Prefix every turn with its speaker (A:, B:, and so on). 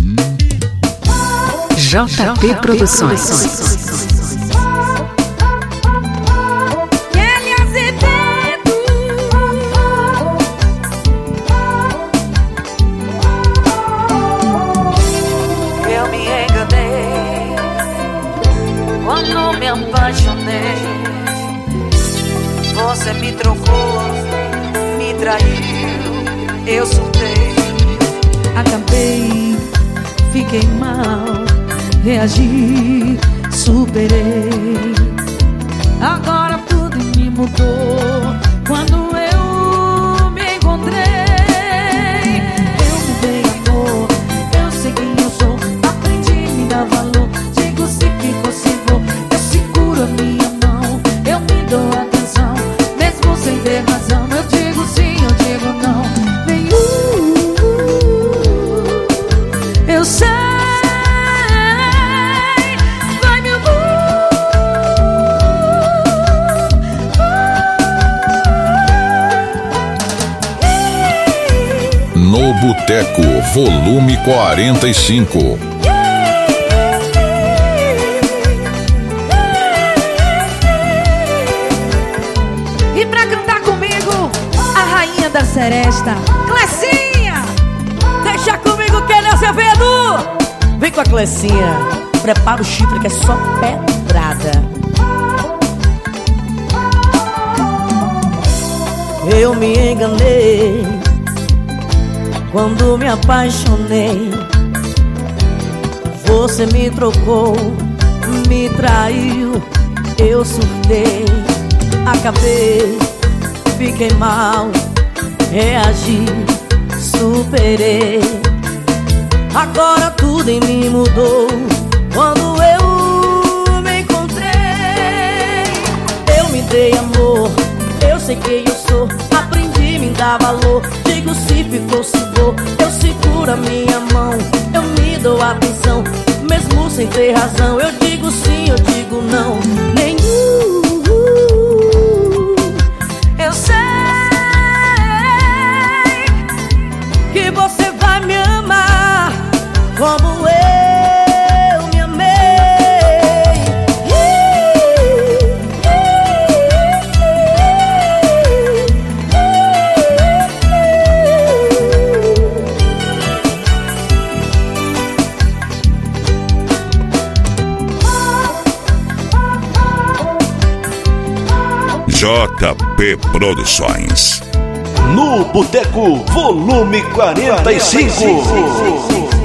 A: JP Produções.
B: Eu me enganei quando me apaixonei. Você me trocou, me traiu, eu surtei.
C: Acabei, fiquei mal, reagi, superei. Agora tudo me mudou quando eu me encontrei. Eu mudei, amor, eu sei quem eu sou. Aprendi a me dar valor, digo se ficou, se vou. Eu seguro a minha mão, eu me dou atenção, mesmo sem ter razão. Eu digo sim, eu digo não. Eu sei, vai meu amor.
D: No Boteco, volume 45.
C: E pra cantar comigo, a rainha da seresta, Clecinha. Deixa comigo, Kelly Azevedo. Vem com a Clecinha, prepara o chifre que é só pedrada.
B: Eu me enganei quando me apaixonei. Você me trocou, me traiu, eu surtei. Acabei, fiquei mal, reagi, superei. Agora tudo em mim mudou quando eu me encontrei. Eu me dei amor, eu sei quem eu sou. Aprendi a me dar valor, digo se ficou, se vou. Eu seguro a minha mão, eu me dou atenção, mesmo sem ter razão. Eu digo sim, eu digo não. Nenhum. Eu sei que você vai me amar como eu me amei.
D: JP Produções.
E: No Boteco, volume 45.